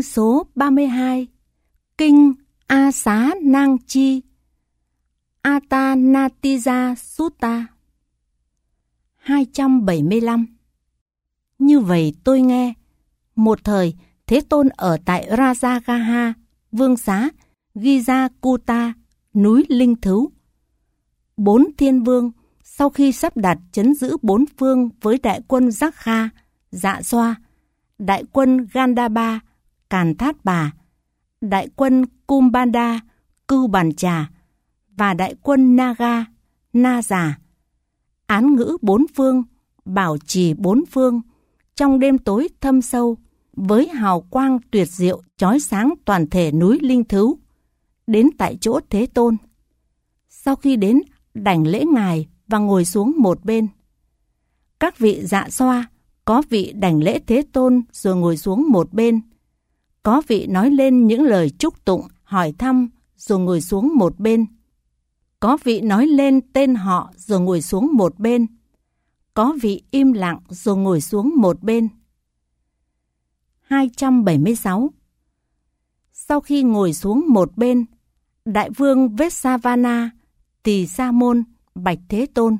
số 32, Kinh A Xá Nang Chi, Atanatija Sutta. 275. Như vậy tôi nghe, một thời Thế Tôn ở tại Rajagaha, vương xá Gijakuta, núi Linh Thứu. 4 thiên vương sau khi sắp đặt trấn giữ 4 phương với đại quân Giác Kha, Dạ Xoa, đại quân Gandhaba, Càn Thát Bà, đại quân Kumbhanda, Cưu Bàn Trà và đại quân Naga, Na Già, án ngữ 4 phương, bảo trì 4 phương trong đêm tối thâm sâu với hào quang tuyệt diệu chói sáng toàn thể núi Linh Thứu, đến tại chỗ Thế Tôn. Sau khi đến, đảnh lễ Ngài và ngồi xuống một bên. Các vị Dạ Xoa, có vị đảnh lễ Thế Tôn rồi ngồi xuống một bên. Có vị nói lên những lời chúc tụng, hỏi thăm rồi ngồi xuống một bên. Có vị nói lên tên họ rồi ngồi xuống một bên. Có vị im lặng rồi ngồi xuống một bên. 276. Sau khi ngồi xuống một bên, Đại vương Vessavana, Tỳ Sa Môn, bạch Thế Tôn: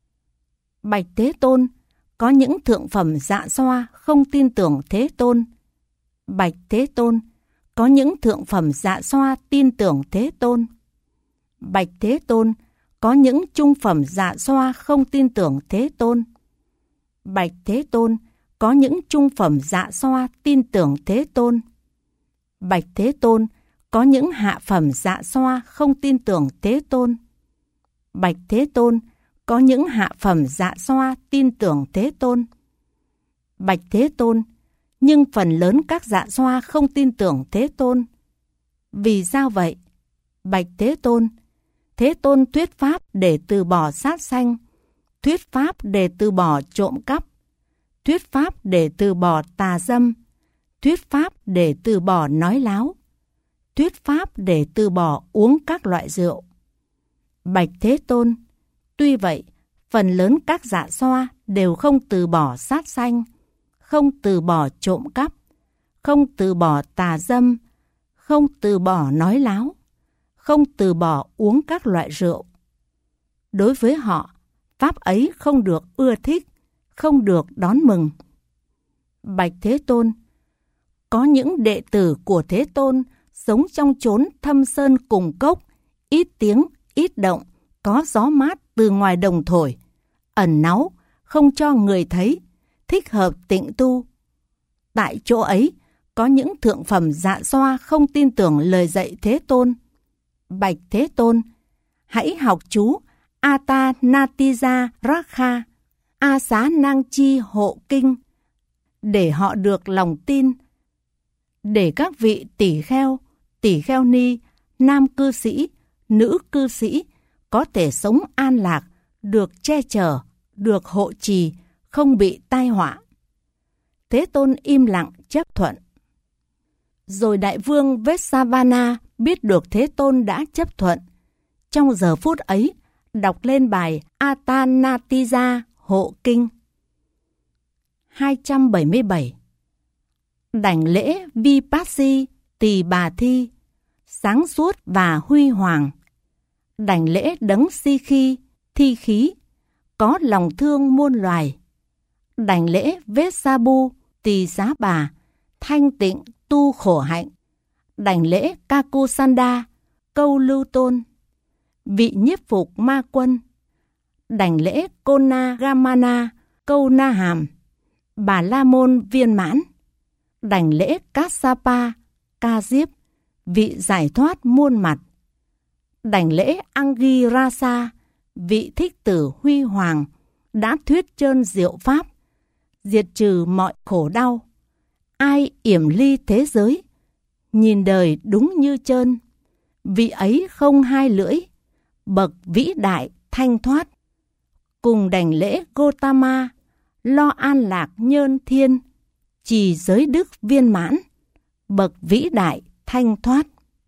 Bạch Thế Tôn, có những thượng phẩm Dạ Xoa không tin tưởng Thế Tôn. Bạch Thế Tôn, có những thượng phẩm Dạ Xoa tin tưởng Thế Tôn. Bạch Thế Tôn, có những trung phẩm Dạ Xoa không tin tưởng Thế Tôn. Bạch Thế Tôn, có những trung phẩm Dạ Xoa tin tưởng Thế Tôn. Bạch Thế Tôn, có những hạ phẩm Dạ Xoa không tin tưởng Thế Tôn. Bạch Thế Tôn, có những hạ phẩm Dạ Xoa tin tưởng Thế Tôn. Bạch Thế Tôn, nhưng phần lớn các Dạ Xoa không tin tưởng Thế Tôn. Vì sao vậy? Bạch Thế Tôn, Thế Tôn thuyết pháp để từ bỏ sát sanh, thuyết pháp để từ bỏ trộm cắp, thuyết pháp để từ bỏ tà dâm, thuyết pháp để từ bỏ nói láo, thuyết pháp để từ bỏ uống các loại rượu. Bạch Thế Tôn, tuy vậy, phần lớn các Dạ Xoa đều không từ bỏ sát sanh, không từ bỏ trộm cắp, không từ bỏ tà dâm, không từ bỏ nói láo, không từ bỏ uống các loại rượu. Đối với họ, pháp ấy không được ưa thích, không được đón mừng. Bạch Thế Tôn, có những đệ tử của Thế Tôn sống trong chốn thâm sơn cùng cốc, ít tiếng, ít động, có gió mát từ ngoài đồng thổi, ẩn náu, không cho người thấy, thích hợp tịnh tu. Tại chỗ ấy, có những thượng phẩm Dạ Xoa không tin tưởng lời dạy Thế Tôn. Bạch Thế Tôn, hãy học chú Atanatija Rakha, A Xá Nang Chi Hộ Kinh, để họ được lòng tin, để các vị tỷ kheo ni, nam cư sĩ, nữ cư sĩ có thể sống an lạc, được che chở, được hộ trì, không bị tai họa. Thế Tôn im lặng chấp thuận. Rồi Đại vương Vessavana biết được Thế Tôn đã chấp thuận. Trong giờ phút ấy, đọc lên bài Atanatija Hộ Kinh. 277. Đảnh lễ Vipassi Tỳ Bà Thi, sáng suốt và huy hoàng. Đảnh lễ đấng Si Khi, thi khí, có lòng thương muôn loài. Đảnh lễ Vessabu Tỳ Xá Bà, thanh tịnh tu khổ hạnh. Đảnh lễ Kakusanda, câu lưu tôn, vị nhiếp phục ma quân. Đảnh lễ Konagamana, câu na hàm, Bà La Môn viên mãn. Đảnh lễ Kassapa, ca diếp, vị giải thoát muôn mặt. Đảnh lễ Angirasa, vị thích tử huy hoàng, đã thuyết trơn diệu pháp, diệt trừ mọi khổ đau. Ai yểm ly thế giới, nhìn đời đúng như trơn, vị ấy không hai lưỡi, bậc vĩ đại thanh thoát. Cùng đảnh lễ Gotama, lo an lạc nhơn thiên, trì giới đức viên mãn, bậc vĩ đại thanh thoát.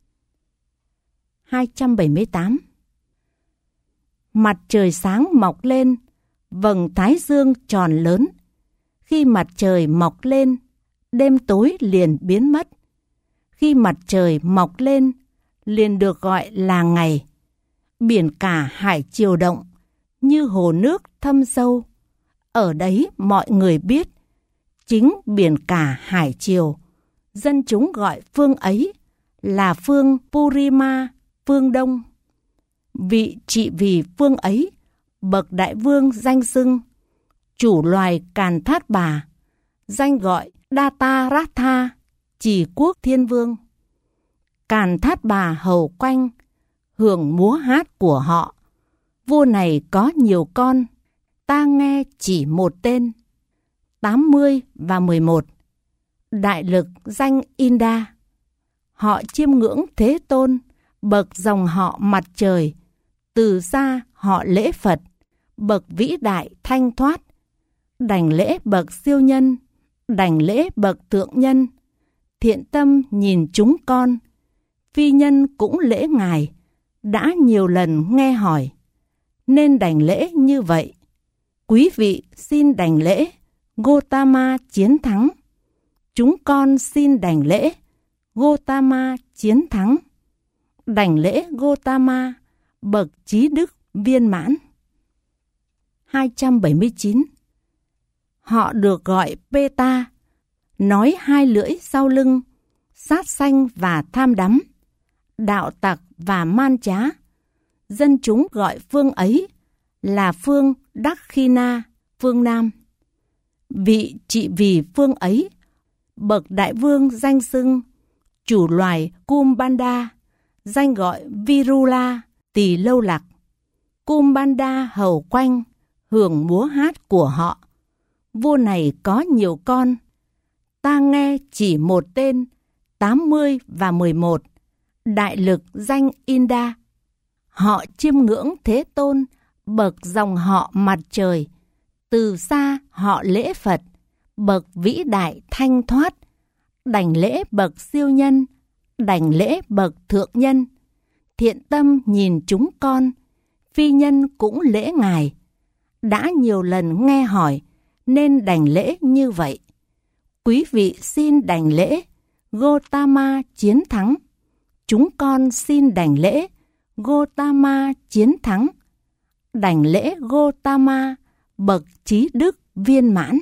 278. Mặt trời sáng mọc lên, vầng thái dương tròn lớn. Khi mặt trời mọc lên, đêm tối liền biến mất. Khi mặt trời mọc lên, liền được gọi là ngày. Biển cả hải triều động, như hồ nước thâm sâu. Ở đấy mọi người biết, chính biển cả hải triều. Dân chúng gọi phương ấy là phương Purima, phương Đông. Vị trị vì phương ấy, bậc đại vương danh xưng, chủ loài Càn Thát Bà, danh gọi Dataratha, Trì Quốc Thiên Vương. Càn Thát Bà hầu quanh, hưởng múa hát của họ. Vua này có nhiều con, ta nghe chỉ một tên. 80 và 11. Đại lực danh Inda. Họ chiêm ngưỡng Thế Tôn, bậc dòng họ mặt trời. Từ xa họ lễ Phật, bậc vĩ đại thanh thoát. Đảnh lễ bậc siêu nhân, đảnh lễ bậc thượng nhân. Thiện tâm nhìn chúng con, phi nhân cũng lễ Ngài. Đã nhiều lần nghe hỏi, nên đảnh lễ như vậy. Quý vị xin đảnh lễ, Gotama chiến thắng. Chúng con xin đảnh lễ, Gotama chiến thắng. Đảnh lễ Gotama, bậc trí đức viên mãn. 279. Họ được gọi Peta, nói hai lưỡi sau lưng, sát sanh và tham đắm, đạo tặc và man trá. Dân chúng gọi phương ấy là phương Dakshina, phương Nam. Vị trị vì phương ấy, bậc đại vương danh xưng, chủ loài Kumbanda, danh gọi Virula, Tỳ Lâu Lạc. Kumbanda hầu quanh, hưởng múa hát của họ. Vua này có nhiều con, ta nghe chỉ một tên. 80 và 11. Đại lực danh Inda. Họ chiêm ngưỡng Thế Tôn, bậc dòng họ mặt trời. Từ xa họ lễ Phật, bậc vĩ đại thanh thoát. Đảnh lễ bậc siêu nhân, đảnh lễ bậc thượng nhân. Thiện tâm nhìn chúng con, phi nhân cũng lễ Ngài. Đã nhiều lần nghe hỏi, nên đảnh lễ như vậy. Quý vị xin đảnh lễ, Gotama chiến thắng. Chúng con xin đảnh lễ, Gotama chiến thắng. Đảnh lễ Gotama, bậc trí đức viên mãn.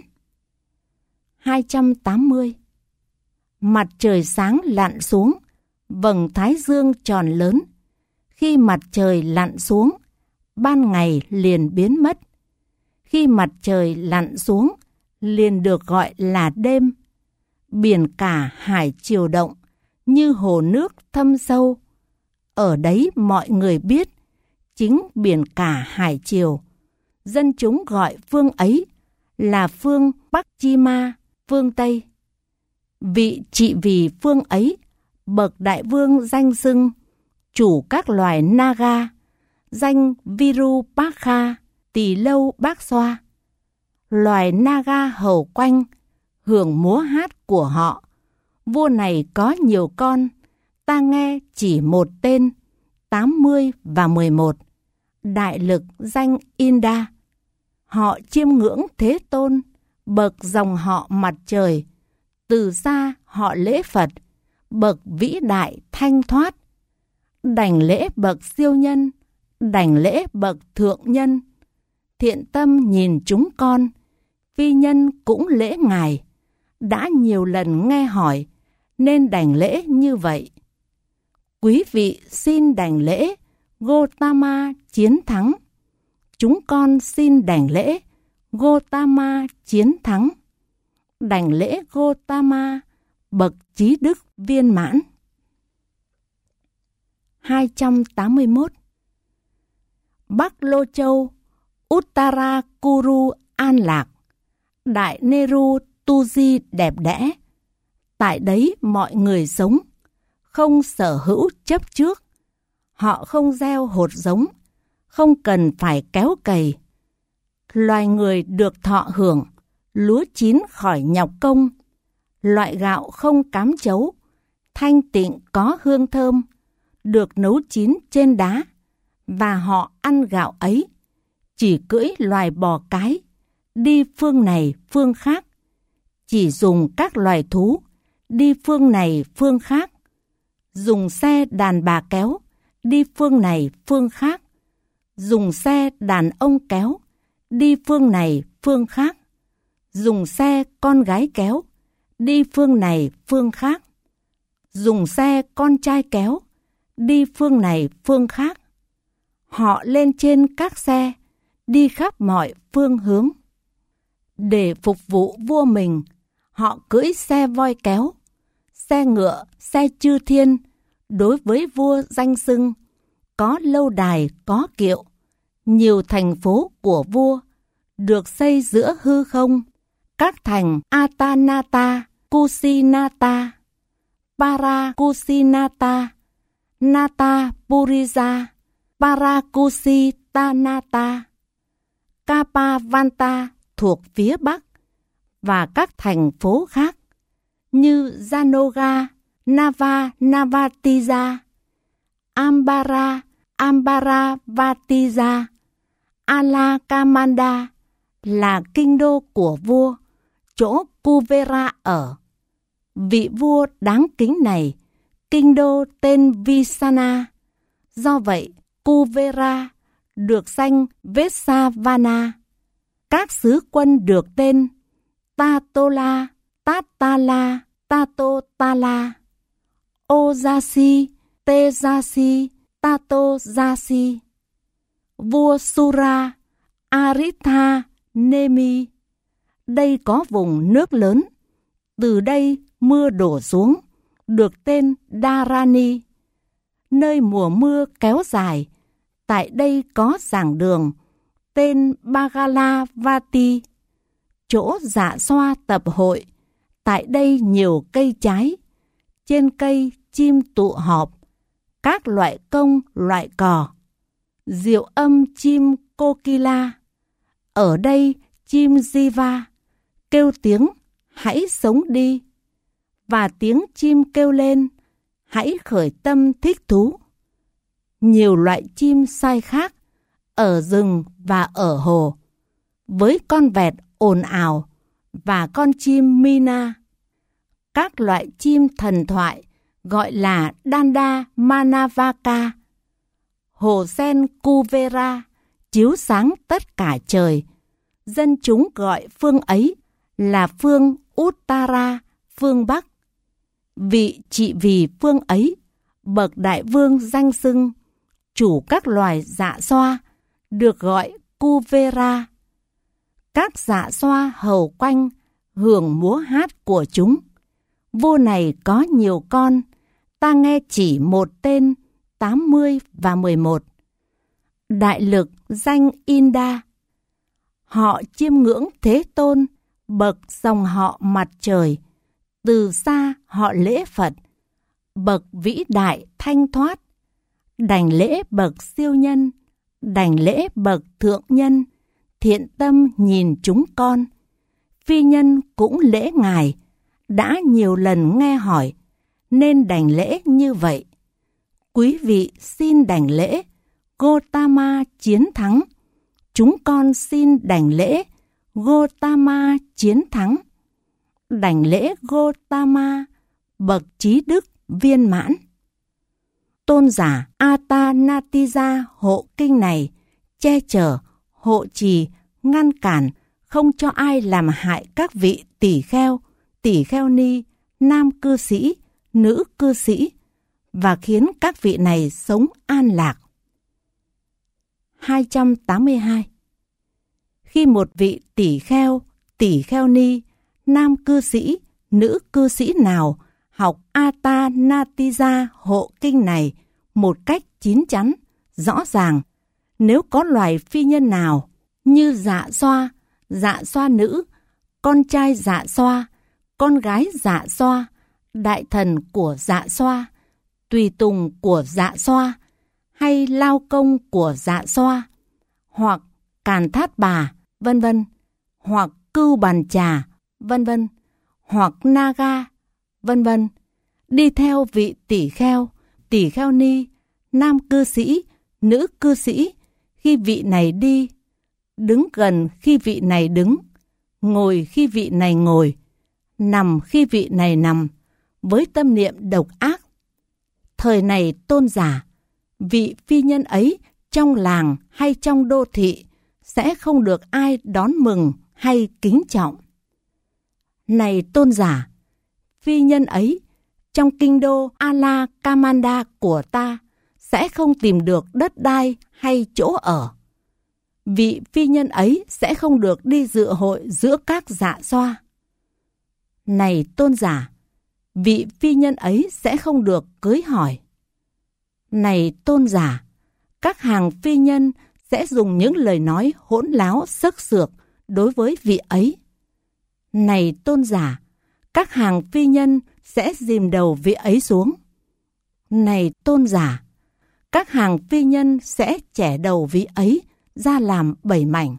280. Mặt trời sáng lặn xuống, vầng thái dương tròn lớn. Khi mặt trời lặn xuống, ban ngày liền biến mất. Khi mặt trời lặn xuống, liền được gọi là đêm. Biển cả hải triều động, như hồ nước thâm sâu. Ở đấy mọi người biết, chính biển cả hải triều. Dân chúng gọi phương ấy là phương Bắc Chima, phương Tây. Vị trị vì phương ấy, bậc đại vương danh xưng, chủ các loài Naga, danh Virupakha, Tỳ Lâu Bác Xoa. Loài Naga hầu quanh, hưởng múa hát của họ. Vua này có nhiều con, ta nghe chỉ một tên. 80 và 11. Đại lực danh Inda. Họ chiêm ngưỡng Thế Tôn, bậc dòng họ mặt trời. Từ xa họ lễ Phật, bậc vĩ đại thanh thoát. Đảnh lễ bậc siêu nhân, đảnh lễ bậc thượng nhân. Thiện tâm nhìn chúng con, phi nhân cũng lễ Ngài. Đã nhiều lần nghe hỏi, nên đảnh lễ như vậy. Quý vị xin đảnh lễ, Gotama chiến thắng. Chúng con xin đảnh lễ, Gotama chiến thắng. Đảnh lễ Gotama, bậc trí đức viên mãn. 281. Bắc Lô Châu, Uttara Kuru an lạc. Đại Neru tu di đẹp đẽ. Tại đấy mọi người sống, không sở hữu chấp trước. Họ không gieo hột giống, không cần phải kéo cày. Loài người được thọ hưởng, lúa chín khỏi nhọc công. Loại gạo không cám chấu, thanh tịnh có hương thơm, được nấu chín trên đá. Và họ ăn gạo ấy, chỉ cưỡi loài bò cái, đi phương này phương khác. Chỉ dùng các loài thú, đi phương này phương khác. dùng xe đàn bà kéo, đi phương này phương khác, dùng xe đàn ông kéo, đi phương này phương khác, dùng xe con gái kéo, đi phương này phương khác, dùng xe con trai kéo, đi phương này phương khác. Họ lên trên các xe, đi khắp mọi phương hướng. Để phục vụ vua mình, họ cưỡi xe voi kéo, xe ngựa, xe chư thiên, đối với vua danh xưng, có lâu đài, có kiệu, nhiều thành phố của vua, được xây giữa hư không, các thành Atanata, Kusinata, Parakusinata, Natapuriza, Parakusitanata, Kapavanta thuộc phía Bắc, và các thành phố khác như Janoga, Navatija, Ambara, Ambaravatiza, Alakamanda là kinh đô của vua, chỗ Kuvera ở. Vị vua đáng kính này, kinh đô tên Visana. Do vậy, Kuvera được danh Vesavana. Các sứ quân được tên Tatola, Tatala, Tatotala, Ojasi, Tejasi, Tatojasi. Vua Sura, Aritha, Nemi. Đây có vùng nước lớn. Từ đây mưa đổ xuống, được tên Dharani. Nơi mùa mưa kéo dài, tại đây có giảng đường, tên Bagalavati. Chỗ dạ xoa tập hội, tại đây nhiều cây trái, trên cây chim tụ họp, các loại công loại cò, diệu âm chim Kokila. Ở đây chim Jiva kêu tiếng hãy sống đi, và tiếng chim kêu lên hãy khởi tâm thích thú. Nhiều loại chim sai khác ở rừng và ở hồ, với con vẹt ồn ào và con chim Mina. Các loại chim thần thoại gọi là Danda Manavaka. Hồ sen Kuvera chiếu sáng tất cả trời. Dân chúng gọi phương ấy là phương Uttara, phương Bắc. Vị trị vì phương ấy, bậc đại vương danh xưng, chủ các loài dạ xoa, được gọi Kuvera. Các dạ xoa hầu quanh, hưởng múa hát của chúng. Vua này có nhiều con, ta nghe chỉ một tên, 80 và 11. Đại lực danh Inda. Họ chiêm ngưỡng Thế Tôn, bậc dòng họ mặt trời. Từ xa họ lễ Phật, bậc vĩ đại thanh thoát. Đảnh lễ bậc siêu nhân, đảnh lễ bậc thượng nhân, thiện tâm nhìn chúng con. Phi nhân cũng lễ Ngài, đã nhiều lần nghe hỏi, nên đảnh lễ như vậy. Quý vị xin đảnh lễ, Gotama chiến thắng. Chúng con xin đảnh lễ, Gotama chiến thắng. Đảnh lễ Gotama, bậc trí đức viên mãn. Tôn giả Atanatiza hộ kinh này che chở, hộ trì, ngăn cản, không cho ai làm hại các vị tỷ kheo ni, nam cư sĩ, nữ cư sĩ, và khiến các vị này sống an lạc. 282. Khi một vị tỷ kheo ni, nam cư sĩ, nữ cư sĩ nào học Atanatiza hộ kinh này một cách chín chắn, rõ ràng, nếu có loài phi nhân nào như dạ xoa nữ, con trai dạ xoa, con gái dạ xoa, đại thần của dạ xoa, tùy tùng của dạ xoa, hay lao công của dạ xoa, hoặc càn thát bà, vân vân, hoặc cưu bàn trà, vân vân, hoặc naga, vân vân, đi theo vị tỷ kheo ni, nam cư sĩ, nữ cư sĩ, khi vị này đi, đứng gần khi vị này đứng, ngồi khi vị này ngồi, nằm khi vị này nằm, với tâm niệm độc ác. Thời này tôn giả, vị phi nhân ấy trong làng hay trong đô thị sẽ không được ai đón mừng hay kính trọng. Này tôn giả, phi nhân ấy trong kinh đô Alakamanda của ta sẽ không tìm được đất đai hay chỗ ở. Vị phi nhân ấy sẽ không được đi dự hội giữa các dạ xoa. Này tôn giả, vị phi nhân ấy sẽ không được cưới hỏi. Này tôn giả, các hàng phi nhân sẽ dùng những lời nói hỗn láo xức xược đối với vị ấy. Này tôn giả, các hàng phi nhân sẽ dìm đầu vị ấy xuống. Này tôn giả, các hàng phi nhân sẽ chẻ đầu vị ấy ra làm 7 mảnh.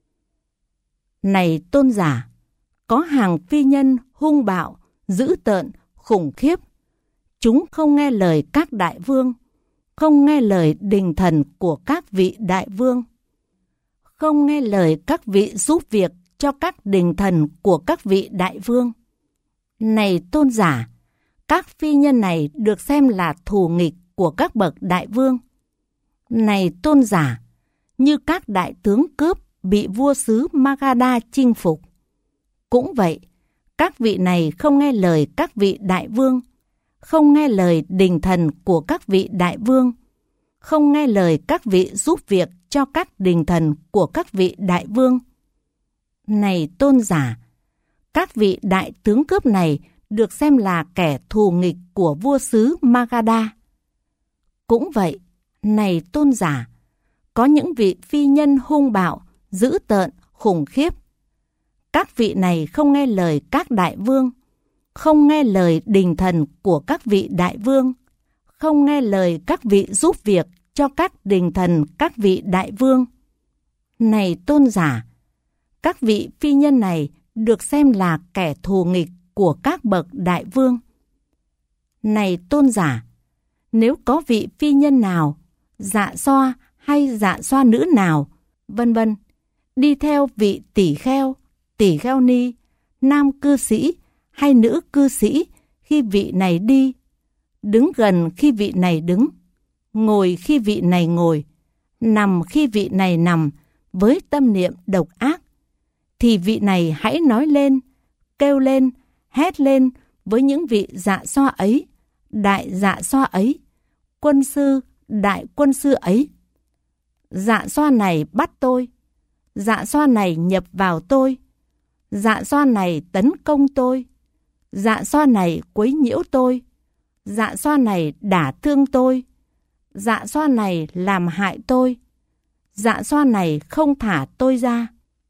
Này tôn giả, có hàng phi nhân hung bạo, dữ tợn, khủng khiếp. Chúng không nghe lời các đại vương, không nghe lời đình thần của các vị đại vương, không nghe lời các vị giúp việc cho các đình thần của các vị đại vương. Này tôn giả, các phi nhân này được xem là thù nghịch của các bậc đại vương. Này tôn giả, như các đại tướng cướp bị vua xứ Magadha chinh phục. Cũng vậy, các vị này không nghe lời các vị đại vương, không nghe lời đình thần của các vị đại vương, không nghe lời các vị giúp việc cho các đình thần của các vị đại vương. Này tôn giả, các vị đại tướng cướp này được xem là kẻ thù nghịch của vua xứ Magadha. Cũng vậy, này tôn giả, có những vị phi nhân hung bạo, dữ tợn, khủng khiếp. Các vị này không nghe lời các đại vương, không nghe lời đình thần của các vị đại vương, không nghe lời các vị giúp việc cho các đình thần các vị đại vương. Này tôn giả, các vị phi nhân này được xem là kẻ thù nghịch của các bậc đại vương. Này tôn giả, nếu có vị phi nhân nào, dạ xoa hay dạ xoa nữ nào, vân vân, đi theo vị tỷ kheo ni, nam cư sĩ hay nữ cư sĩ khi vị này đi, đứng gần khi vị này đứng, ngồi khi vị này ngồi, nằm khi vị này nằm với tâm niệm độc ác, thì vị này hãy nói lên, kêu lên, hét lên với những vị dạ xoa ấy, đại dạ xoa ấy, quân sư, đại quân sư ấy. Dạ xoa này bắt tôi, dạ xoa này nhập vào tôi, dạ xoa này tấn công tôi, dạ xoa này quấy nhiễu tôi, dạ xoa này đả thương tôi, dạ xoa này làm hại tôi, dạ xoa này không thả tôi ra.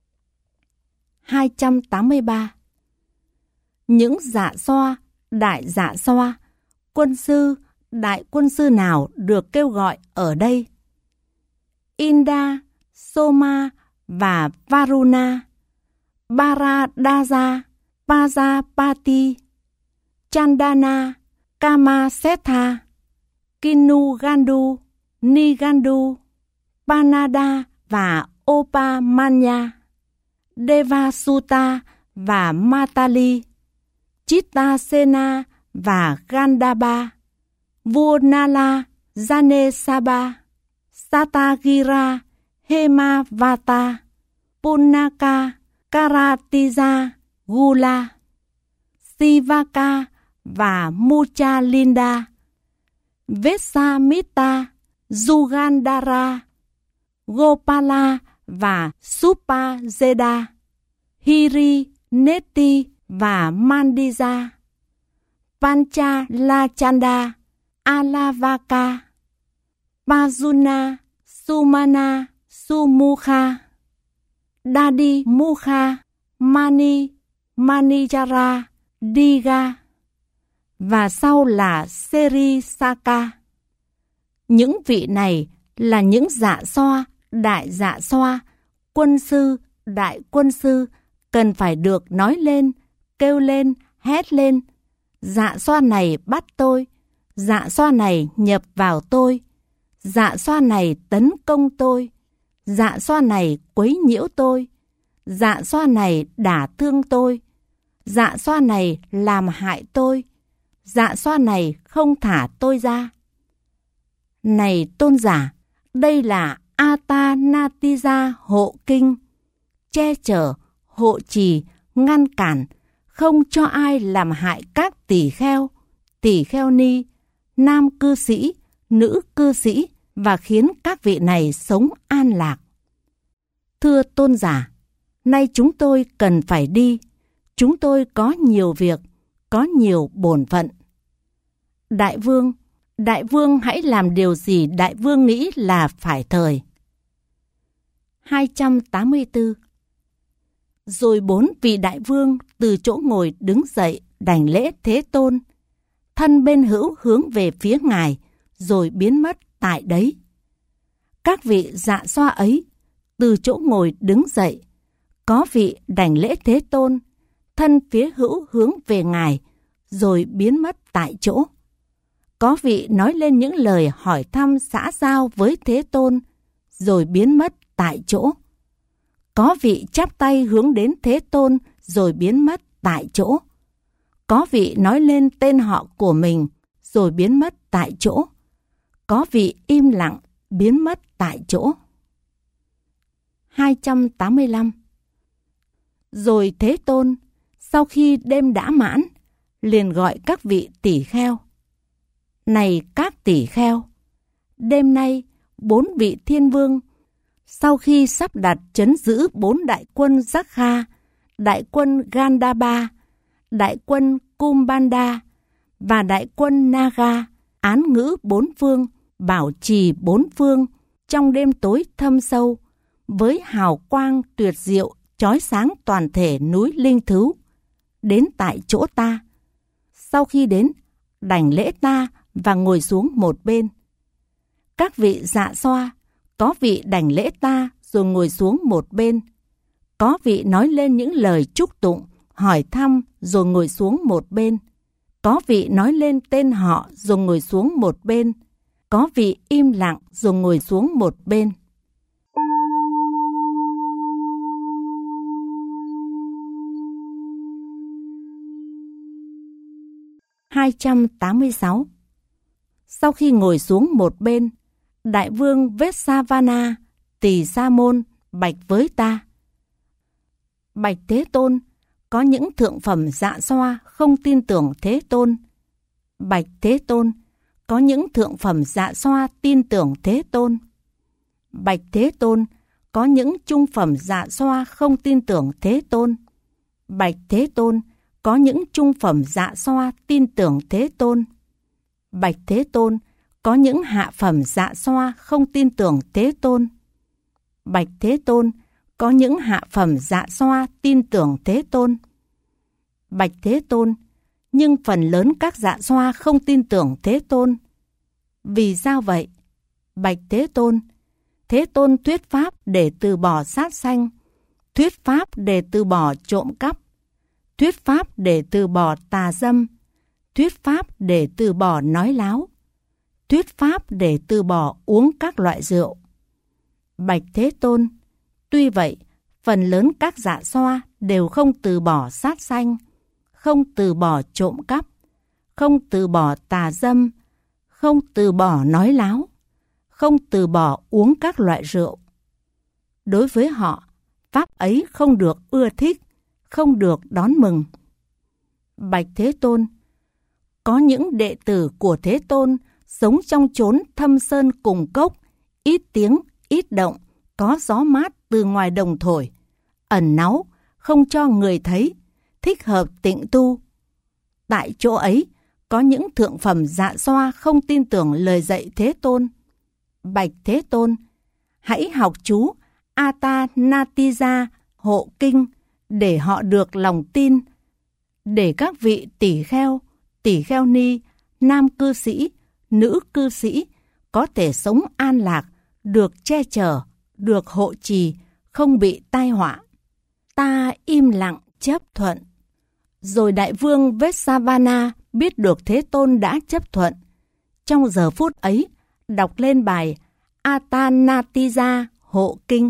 283. Những dạ xoa, đại dạ xoa, quân sư, đại quân sư nào được kêu gọi ở đây? Inda, Soma và Varuna, Baradaja, Pajapati, Chandana, Kamasetha, Kinugandu, Nigandu, Panada và Opamanya, Devasuta và Matali, Chittasena và Gandhaba, vua Nala, Janesaba, Satagira, Hemavata, Punaka, Karatiza, Gula, Sivaka và Muchalinda, Vesamita, Jugandhara, Gopala và Supajeda, Hiri, Neti và Mandija, Panchalachanda, Alavaka, Pajuna, Sumana, Sumukha, Dadi Mukha, Mani, Manijara, Diga, và sau là Serisaka. Những vị này là những dạ xoa, đại dạ xoa, quân sư, đại quân sư cần phải được nói lên, kêu lên, hét lên. Dạ xoa này bắt tôi, dạ xoa này nhập vào tôi, dạ xoa này tấn công tôi, dạ xoa này quấy nhiễu tôi, dạ xoa này đả thương tôi, dạ xoa này làm hại tôi, dạ xoa này không thả tôi ra. Này tôn giả, đây là Atanatija hộ kinh, che chở, hộ trì, ngăn cản, không cho ai làm hại các tỳ kheo ni, nam cư sĩ, nữ cư sĩ và khiến các vị này sống an lạc. Thưa tôn giả, nay chúng tôi cần phải đi. Chúng tôi có nhiều việc, có nhiều bổn phận. Đại vương hãy làm điều gì đại vương nghĩ là phải thời. 284. Rồi 4 vị đại vương từ chỗ ngồi đứng dậy đảnh lễ Thế Tôn, thân bên hữu hướng về phía Ngài, rồi biến mất tại đấy. Các vị dạ xoa ấy từ chỗ ngồi đứng dậy, có vị đảnh lễ Thế Tôn, thân phía hữu hướng về Ngài, rồi biến mất tại chỗ. Có vị nói lên những lời hỏi thăm xã giao với Thế Tôn, rồi biến mất tại chỗ. Có vị chắp tay hướng đến Thế Tôn, rồi biến mất tại chỗ. Có vị nói lên tên họ của mình, rồi biến mất tại chỗ. Có vị im lặng, biến mất tại chỗ. 285. Rồi Thế Tôn, sau khi đêm đã mãn, liền gọi các vị tỷ kheo. Này các tỷ kheo, đêm nay 4 vị thiên vương, sau khi sắp đặt trấn giữ 4 đại quân Jakha, đại quân Gandhaba, đại quân Kumbhanda và đại quân Naga, án ngữ 4 phương, bảo trì 4 phương trong đêm tối thâm sâu, với hào quang tuyệt diệu chói sáng toàn thể núi Linh Thứu, đến tại chỗ ta. Sau khi đến, đảnh lễ ta và ngồi xuống một bên. Các vị dạ xoa, có vị đảnh lễ ta rồi ngồi xuống một bên. Có vị nói lên những lời chúc tụng, hỏi thăm rồi ngồi xuống một bên. Có vị nói lên tên họ rồi ngồi xuống một bên. Có vị im lặng rồi ngồi xuống một bên. (286) Sau khi ngồi xuống một bên, Đại vương Vessavana, Tỳ Sa Môn, bạch với ta. Bạch Thế Tôn, có những thượng phẩm dạ xoa không tin tưởng Thế Tôn. Bạch Thế Tôn, có những thượng phẩm dạ xoa tin tưởng Thế Tôn. Bạch Thế Tôn, có những trung phẩm dạ xoa không tin tưởng Thế Tôn. Bạch Thế Tôn, có những trung phẩm dạ xoa tin tưởng Thế Tôn. Bạch Thế Tôn, có những hạ phẩm dạ xoa không tin tưởng Thế Tôn. Bạch Thế Tôn, có những hạ phẩm dạ xoa tin tưởng Thế Tôn. Bạch Thế Tôn, nhưng phần lớn các dạ xoa không tin tưởng Thế Tôn. Vì sao vậy? Bạch Thế Tôn, Thế Tôn thuyết pháp để từ bỏ sát sanh, thuyết pháp để từ bỏ trộm cắp, thuyết pháp để từ bỏ tà dâm, thuyết pháp để từ bỏ nói láo, thuyết pháp để từ bỏ uống các loại rượu. Bạch Thế Tôn, tuy vậy, phần lớn các dạ xoa đều không từ bỏ sát sanh, không từ bỏ trộm cắp, không từ bỏ tà dâm, không từ bỏ nói láo, không từ bỏ uống các loại rượu. Đối với họ, pháp ấy không được ưa thích, không được đón mừng. Bạch Thế Tôn, có những đệ tử của Thế Tôn sống trong chốn thâm sơn cùng cốc, ít tiếng, ít động, có gió mát từ ngoài đồng thổi, ẩn náu, không cho người thấy, thích hợp tịnh tu. Tại chỗ ấy, có những thượng phẩm dạ xoa không tin tưởng lời dạy Thế Tôn. Bạch Thế Tôn, hãy học chú Atanatija hộ kinh để họ được lòng tin, để các vị tỷ kheo ni, nam cư sĩ, nữ cư sĩ có thể sống an lạc, được che chở, được hộ trì, không bị tai họa. Ta im lặng chấp thuận. Rồi Đại vương Vessavana biết được Thế Tôn đã chấp thuận. Trong giờ phút ấy, đọc lên bài Atanatija hộ kinh.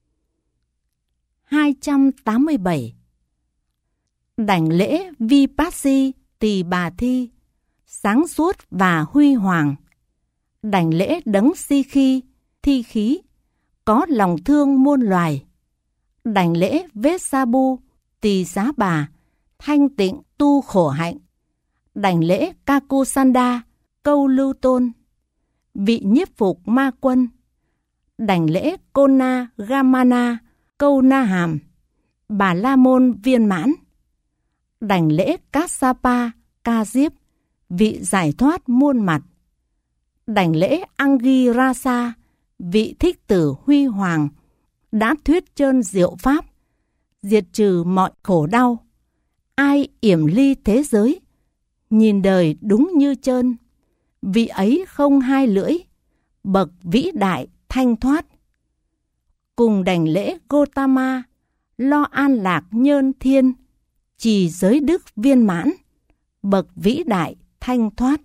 287. Đảnh lễ Vipassi Tỳ Bà Thi, sáng suốt và huy hoàng. đảnh lễ đấng si khi, thi khí, có lòng thương muôn loài. Đảnh lễ Vết-sa-bu, tỳ giá bà, thanh tịnh tu khổ hạnh. Đảnh lễ Ca-cu-san-đa, câu lưu tôn, vị nhiếp phục ma quân. Đảnh lễ Côn-na-ga-ma-na, câu na hàm, bà la môn viên mãn. Đảnh lễ Cát-sa-pa, ca diếp, vị giải thoát muôn mặt. Đảnh lễ Anghi-ra-sa, vị thích tử huy hoàng, đã thuyết trơn diệu pháp, diệt trừ mọi khổ đau. Ai yểm ly thế giới, nhìn đời đúng như trơn, vị ấy không hai lưỡi, bậc vĩ đại thanh thoát. Cùng đảnh lễ Gotama, lo an lạc nhơn thiên, trì giới đức viên mãn, bậc vĩ đại thanh thoát.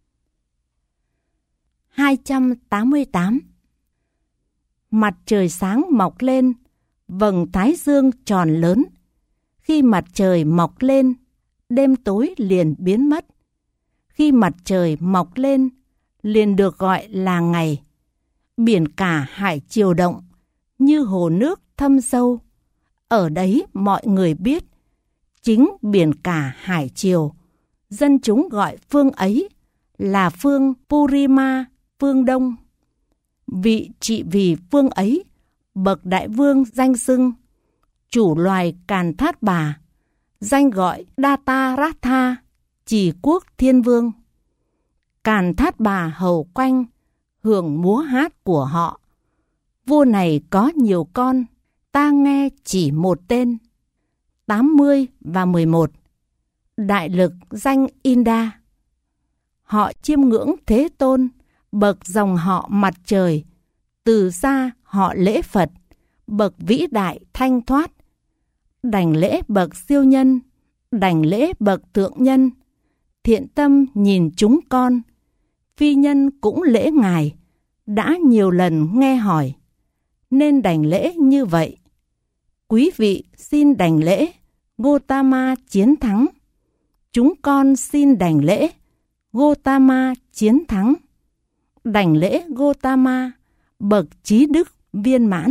288. Mặt trời sáng mọc lên, vầng thái dương tròn lớn. Khi mặt trời mọc lên, đêm tối liền biến mất. Khi mặt trời mọc lên, liền được gọi là ngày. Biển cả hải triều động, như hồ nước thâm sâu. Ở đấy mọi người biết, chính biển cả hải triều. Dân chúng gọi phương ấy là phương Purima, phương Đông. Vị trị vì phương ấy, bậc đại vương danh xưng, chủ loài Càn Thát Bà, danh gọi Dataratha, trì quốc thiên vương. Càn Thát Bà hầu quanh, hưởng múa hát của họ. Vua này có nhiều con, ta nghe chỉ một tên. 80 và 11. Đại lực danh Inda. Họ chiêm ngưỡng Thế Tôn, bậc dòng họ mặt trời. Từ xa họ lễ Phật, bậc vĩ đại thanh thoát. Đảnh lễ bậc siêu nhân, đảnh lễ bậc thượng nhân. Thiện tâm nhìn chúng con, phi nhân cũng lễ Ngài, đã nhiều lần nghe hỏi, nên đảnh lễ như vậy. Quý vị xin đảnh lễ Gotama chiến thắng. Chúng con xin đảnh lễ Gotama chiến thắng. Đảnh lễ Gotama, bậc trí đức viên mãn.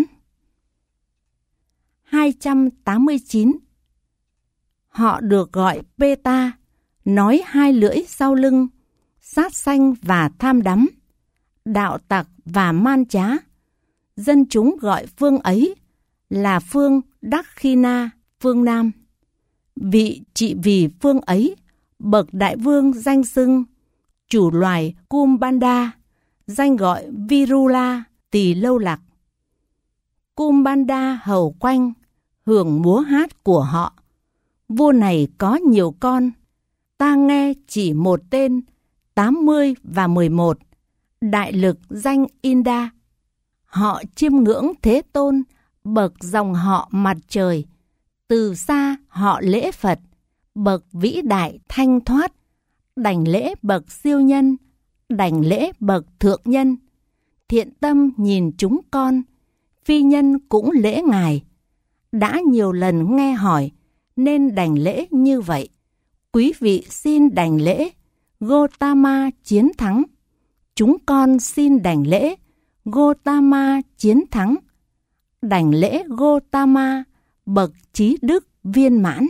289. Họ được gọi Peta, nói hai lưỡi sau lưng, sát sanh và tham đắm, đạo tặc và man trá. Dân chúng gọi phương ấy là phương Dakshina, phương Nam. Vị trị vì phương ấy, bậc đại vương danh xưng, chủ loài Kumbanda, danh gọi Virula, tỳ lâu lạc. Kumbanda hầu quanh, hưởng múa hát của họ. Vua này có nhiều con, ta nghe chỉ một tên. 80 và 11. Đại lực danh Inda. Họ chiêm ngưỡng Thế Tôn, bậc dòng họ mặt trời. Từ xa họ lễ Phật, bậc vĩ đại thanh thoát. Đảnh lễ bậc siêu nhân, đảnh lễ bậc thượng nhân. Thiện tâm nhìn chúng con, phi nhân cũng lễ Ngài. Đã nhiều lần nghe hỏi, nên đảnh lễ như vậy. Quý vị xin đảnh lễ Gotama chiến thắng. Chúng con xin đảnh lễ Gotama chiến thắng. Đảnh lễ Gotama, bậc trí đức viên mãn.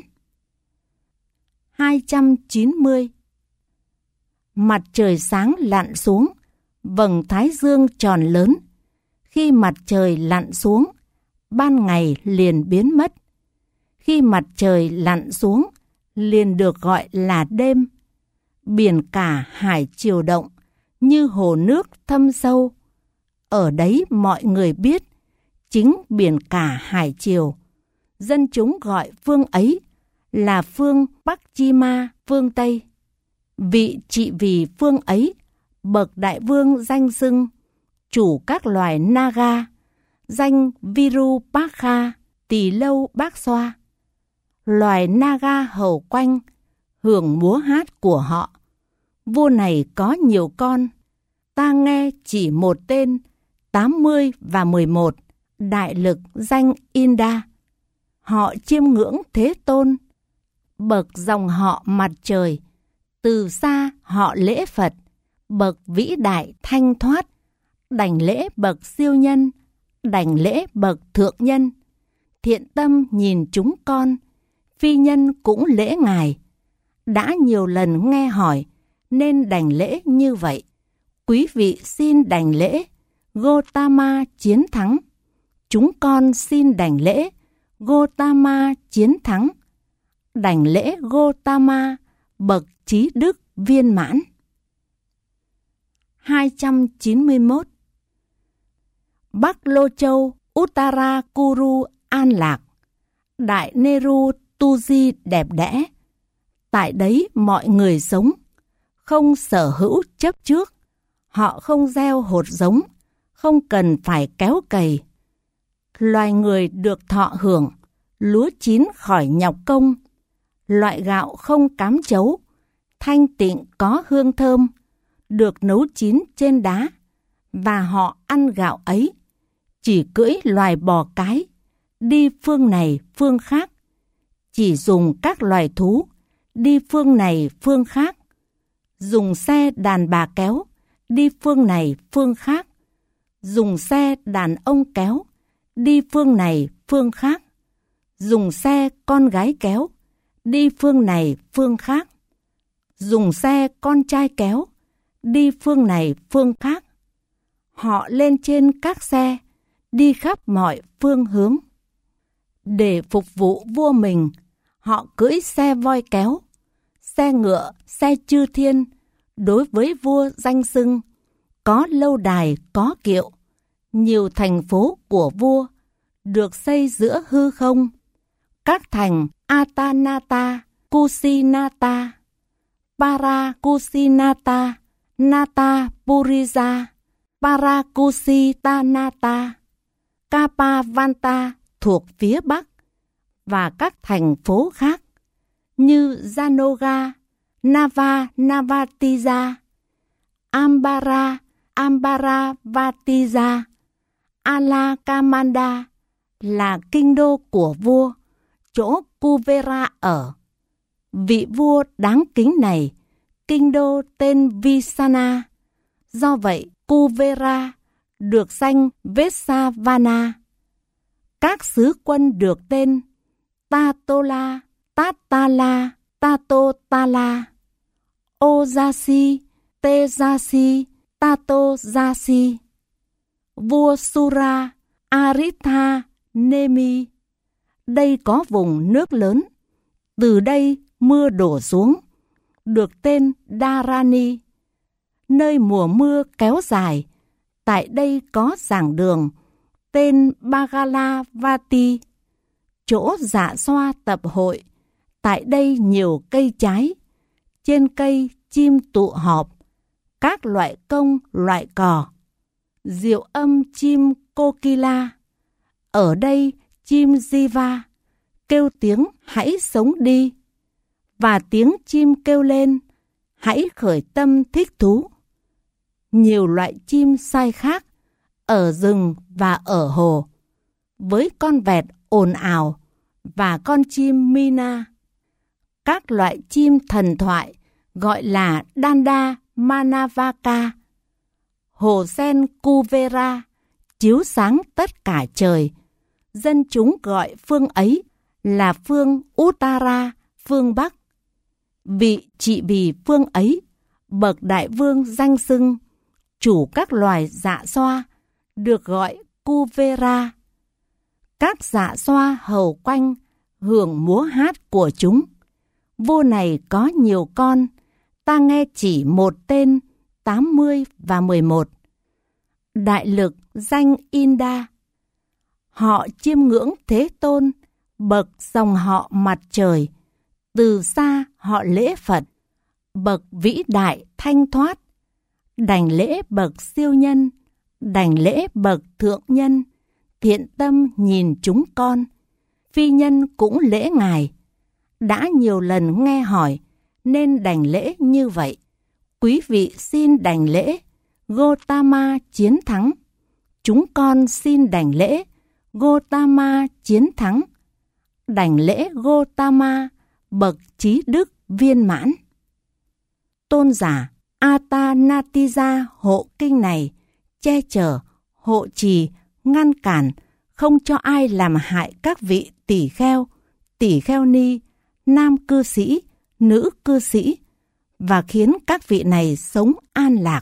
290. Mặt trời sáng lặn xuống, vầng thái dương tròn lớn. Khi mặt trời lặn xuống, ban ngày liền biến mất. Khi mặt trời lặn xuống, liền được gọi là đêm. Biển cả hải triều động, như hồ nước thâm sâu. Ở đấy mọi người biết, chính biển cả hải triều. Dân chúng gọi phương ấy là phương Bắc Chi Ma, phương Tây. Vị trị vì phương ấy, bậc đại vương danh xưng, chủ các loài Naga, danh Virupakha, tỳ lâu bác xoa. Loài Naga hầu quanh, hưởng múa hát của họ. Vua này có nhiều con, ta nghe chỉ một tên. 80 và 11. Đại lực danh Inda. Họ chiêm ngưỡng Thế Tôn, bậc dòng họ mặt trời. Từ xa họ lễ Phật, bậc vĩ đại thanh thoát, đảnh lễ bậc siêu nhân, đảnh lễ bậc thượng nhân. Thiện tâm nhìn chúng con, phi nhân cũng lễ Ngài. Đã nhiều lần nghe hỏi, nên đảnh lễ như vậy. Quý vị xin đảnh lễ, Gotama chiến thắng. Chúng con xin đảnh lễ, Gotama chiến thắng. Đảnh lễ Gotama, bậc trí đức viên mãn. 291. Bắc Lô Châu, Uttara Kuru an lạc. Đại Nehru Tu-di đẹp đẽ. Tại đấy mọi người sống, không sở hữu chấp trước. Họ không gieo hột giống, không cần phải kéo cày. Loài người được thọ hưởng, lúa chín khỏi nhọc công. Loại gạo không cám chấu, thanh tịnh có hương thơm, được nấu chín trên đá, và họ ăn gạo ấy. Chỉ cưỡi loài bò cái, đi phương này phương khác. Chỉ dùng các loài thú, đi phương này phương khác. Dùng xe đàn bà kéo, đi phương này phương khác. Dùng xe đàn ông kéo, đi phương này phương khác. Dùng xe con gái kéo, đi phương này phương khác. Dùng xe con trai kéo, đi phương này phương khác. Họ lên trên các xe, đi khắp mọi phương hướng. Để phục vụ vua mình, họ cưỡi xe voi kéo, xe ngựa, xe chư thiên. Đối với vua danh xưng, có lâu đài, có kiệu. Nhiều thành phố của vua được xây giữa hư không. Các thành Atanata, Kusinata, Parakusinata, Natapuriza, Parakusitanata, Kapavanta thuộc phía Bắc, và các thành phố khác như Janoga, Navatija, Ambara, Ambaravatiza, Alakamanda là kinh đô của vua, chỗ Kuvera ở. Vị vua đáng kính này, kinh đô tên Visana. Do vậy, Kuvera được danh Vesavana. Các sứ quân được tên Tatola, Tatala, Tatotala, Ojasi, Tejasi, Tatojasi. Vua Sura, Aritha, Nemi. Đây có vùng nước lớn. Từ đây mưa đổ xuống, được tên Dharani. Nơi mùa mưa kéo dài, tại đây có giảng đường, tên Bagalavati. Chỗ dạ xoa tập hội, tại đây nhiều cây trái. Trên cây chim tụ họp, các loại công, loại cò. Diệu âm chim Kokila. Ở đây chim Jiva kêu tiếng hãy sống đi, và tiếng chim kêu lên hãy khởi tâm thích thú. Nhiều loại chim sai khác ở rừng và ở hồ, với con vẹt ồn ào và con chim Mina. Các loại chim thần thoại gọi là Danda Manavaka. Hồ sen Kuvera chiếu sáng tất cả trời. Dân chúng gọi phương ấy là phương Uttara, phương Bắc. Vị trị bì phương ấy, bậc đại vương danh xưng, chủ các loài dạ xoa, được gọi Kuvera. Các dạ xoa hầu quanh, hưởng múa hát của chúng. Vua này có nhiều con, ta nghe chỉ một tên, 80 và 11. Đại lực danh Inda. Họ chiêm ngưỡng Thế Tôn, bậc dòng họ mặt trời. Từ xa họ lễ Phật, bậc vĩ đại thanh thoát. Đảnh lễ bậc siêu nhân, đảnh lễ bậc thượng nhân. Thiện tâm nhìn chúng con, phi nhân cũng lễ Ngài. Đã nhiều lần nghe hỏi, nên đảnh lễ như vậy. Quý vị xin đảnh lễ, Gotama chiến thắng. Chúng con xin đảnh lễ, Gotama chiến thắng. Đảnh lễ Gotama, bậc trí đức viên mãn. Tôn giả Atanatija hộ kinh này che chở, hộ trì, ngăn cản, không cho ai làm hại các vị tỷ kheo ni, nam cư sĩ, nữ cư sĩ, và khiến các vị này sống an lạc.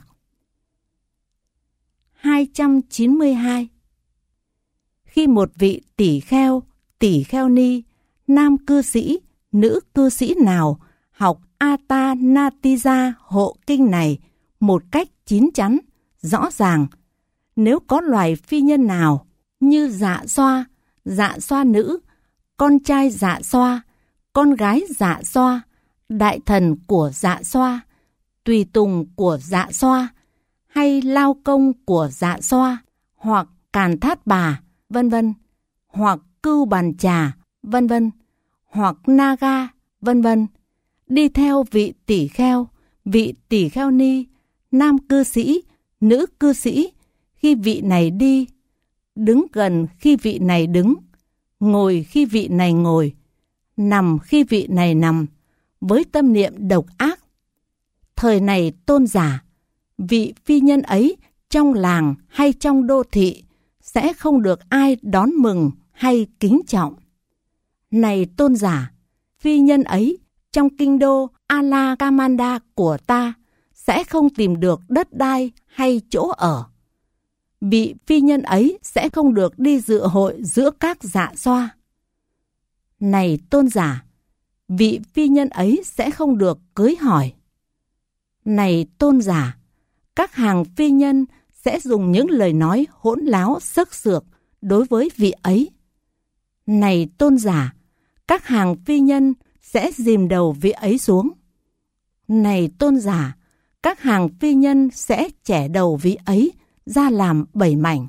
292. Khi một vị tỷ kheo ni, nam cư sĩ, nữ cư sĩ nào học Atanatija hộ kinh này một cách chín chắn, rõ ràng, nếu có loài phi nhân nào như dạ xoa nữ, con trai dạ xoa, con gái dạ xoa, đại thần của dạ xoa, tùy tùng của dạ xoa, hay lao công của dạ xoa, hoặc càn thát bà, vân vân, hoặc cưu bàn trà, vân vân, hoặc naga, vân vân, đi theo vị tỷ kheo ni, nam cư sĩ, nữ cư sĩ, khi vị này đi, đứng gần khi vị này đứng, ngồi khi vị này ngồi, nằm khi vị này nằm, với tâm niệm độc ác. Thời này tôn giả, vị phi nhân ấy trong làng hay trong đô thị sẽ không được ai đón mừng hay kính trọng. Này tôn giả, phi nhân ấy trong kinh đô Alakamanda của ta sẽ không tìm được đất đai hay chỗ ở. Vị phi nhân ấy sẽ không được đi dự hội giữa các dạ xoa. Này tôn giả, vị phi nhân ấy sẽ không được cưới hỏi. Này tôn giả, các hàng phi nhân sẽ dùng những lời nói hỗn láo xức xược đối với vị ấy. Này tôn giả, các hàng phi nhân sẽ dìm đầu vị ấy xuống. Này tôn giả, các hàng phi nhân sẽ chẻ đầu vị ấy ra làm 7 mảnh.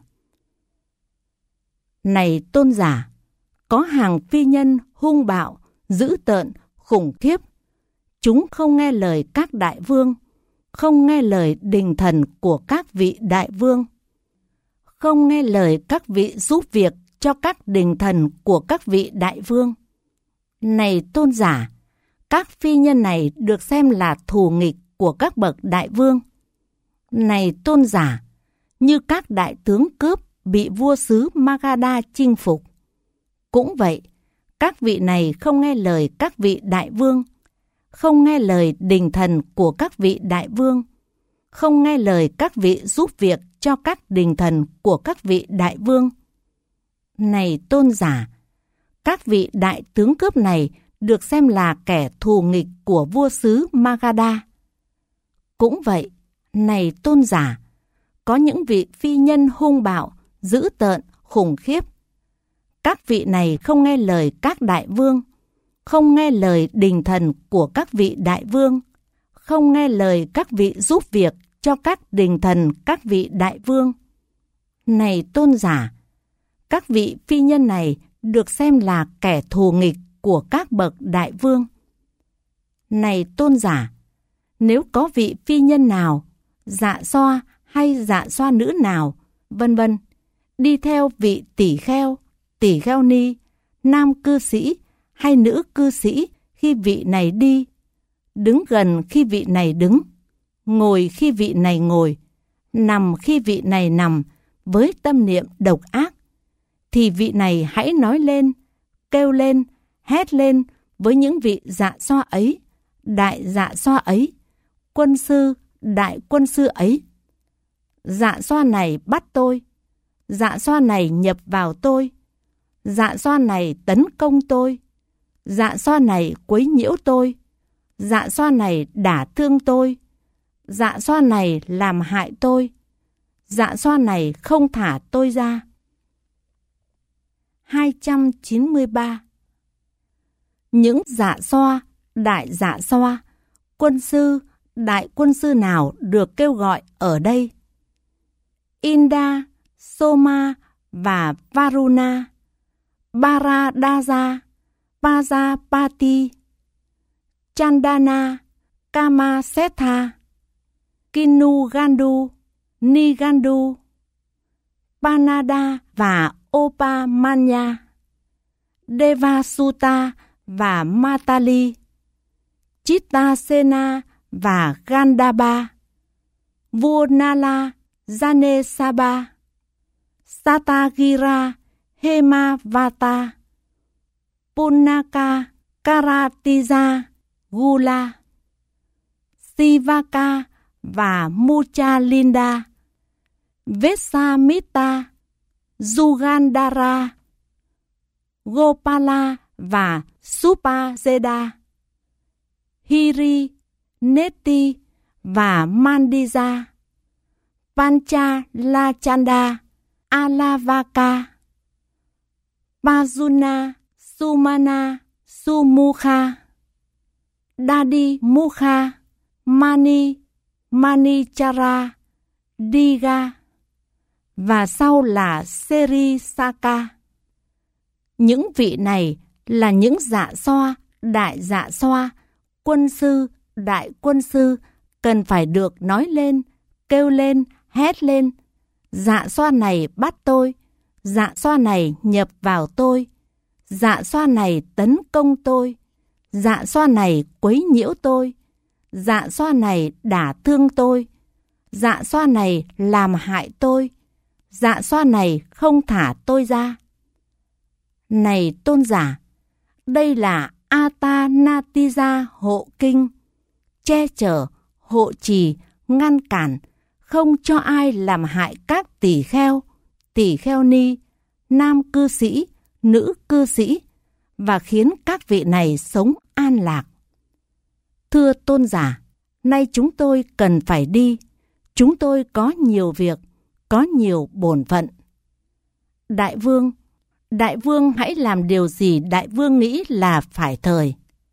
Này tôn giả, có hàng phi nhân hung bạo, dữ tợn, khủng khiếp. Chúng không nghe lời các đại vương, không nghe lời đình thần của các vị đại vương, không nghe lời các vị giúp việc cho các đình thần của các vị đại vương. Này tôn giả, các phi nhân này được xem là thù nghịch của các bậc đại vương. Này tôn giả, như các đại tướng cướp bị vua xứ Magadha chinh phục. Cũng vậy, các vị này không nghe lời các vị đại vương, không nghe lời đình thần của các vị đại vương, không nghe lời các vị giúp việc cho các đình thần của các vị đại vương. Này tôn giả, các vị đại tướng cướp này được xem là kẻ thù nghịch của vua xứ Magadha. Cũng vậy, này tôn giả, có những vị phi nhân hung bạo, dữ tợn, khủng khiếp. Các vị này không nghe lời các đại vương, không nghe lời đình thần của các vị đại vương, không nghe lời các vị giúp việc cho các đình thần các vị đại vương. Này tôn giả, các vị phi nhân này được xem là kẻ thù nghịch của các bậc đại vương. Này tôn giả, nếu có vị phi nhân nào, dạ xoa hay dạ xoa nữ nào, vân vân, đi theo vị tỷ kheo ni, nam cư sĩ hay nữ cư sĩ khi vị này đi, đứng gần khi vị này đứng, ngồi khi vị này ngồi, nằm khi vị này nằm, với tâm niệm độc ác, thì vị này hãy nói lên, kêu lên, hét lên với những vị dạ xoa ấy, đại dạ xoa ấy, quân sư, đại quân sư ấy. Dạ xoa này bắt tôi, dạ xoa này nhập vào tôi, dạ xoa này tấn công tôi, dạ xoa này quấy nhiễu tôi, dạ xoa này đả thương tôi, dạ xoa này làm hại tôi, dạ xoa này không thả tôi ra. 293. Những dạ xoa, đại dạ xoa, quân sư, đại quân sư nào được kêu gọi ở đây? Inda, Soma và Varuna, Baradaja, Pajapati, Chandana, Kamasetha, Kinugandu, Nigandu, Panada và Opamanya, Devasuta và Matali, Chittasena và Gandhaba, vua Nala Janesaba, Satagira Hemavata, Punaka Karatiza Gula, Sivaka và Muchalinda, Vesamita, Jugandhara, Gopala và Supajeda, Hiri, Neti và Mandija, Panchalachanda, Alavaka, Pajuna, Sumana, Sumukha, Dadi Mukha, Mani, Manichara, Diga và sau là Serisaka. Những vị này là những dạ xoa, đại dạ xoa, quân sư, đại quân sư cần phải được nói lên, kêu lên, hét lên. Dạ xoa này bắt tôi, dạ xoa này nhập vào tôi, dạ xoa này tấn công tôi, dạ xoa này quấy nhiễu tôi, dạ xoa này đả thương tôi, dạ xoa này làm hại tôi, dạ xoa này không thả tôi ra. Này tôn giả, đây là Atanatiza hộ kinh, che chở, hộ trì, ngăn cản, không cho ai làm hại các tỳ kheo ni, nam cư sĩ, nữ cư sĩ, và khiến các vị này sống an lạc. Thưa tôn giả, nay chúng tôi cần phải đi, chúng tôi có nhiều việc, có nhiều bổn phận. Đại vương hãy làm điều gì đại vương nghĩ là phải thời.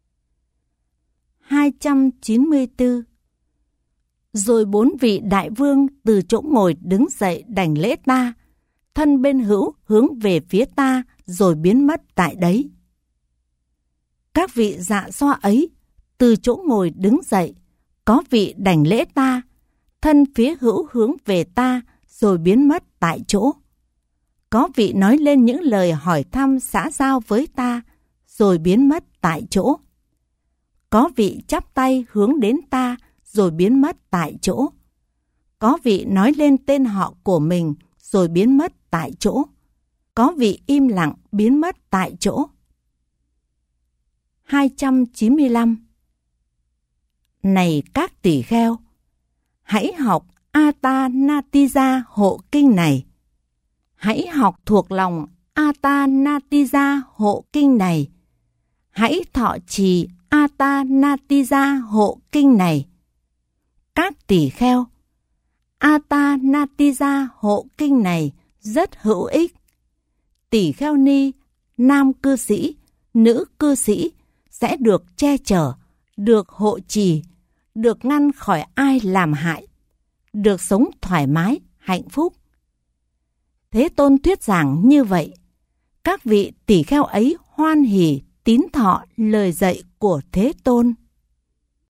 294. Rồi 4 vị đại vương từ chỗ ngồi đứng dậy đảnh lễ ta, thân bên hữu hướng về phía ta rồi biến mất tại đấy. Các vị dạ xoa ấy từ chỗ ngồi đứng dậy, có vị đảnh lễ ta, thân phía hữu hướng về ta rồi biến mất tại chỗ. Có vị nói lên những lời hỏi thăm xã giao với ta rồi biến mất tại chỗ. Có vị chắp tay hướng đến ta rồi biến mất tại chỗ. Có vị nói lên tên họ của mình rồi biến mất tại chỗ. Có vị im lặng biến mất tại chỗ. 295. Này các tỳ kheo, hãy học Atanatiza hộ kinh này. Hãy học thuộc lòng Atanatiza hộ kinh này. Hãy thọ trì Atanatiza hộ kinh này. Các tỳ kheo, Atanatiza hộ kinh này rất hữu ích. Tỳ kheo ni, nam cư sĩ, nữ cư sĩ sẽ được che chở, được hộ trì, được ngăn khỏi ai làm hại, được sống thoải mái, hạnh phúc. Thế Tôn thuyết giảng như vậy, các vị tỳ kheo ấy hoan hỉ tín thọ lời dạy của Thế Tôn.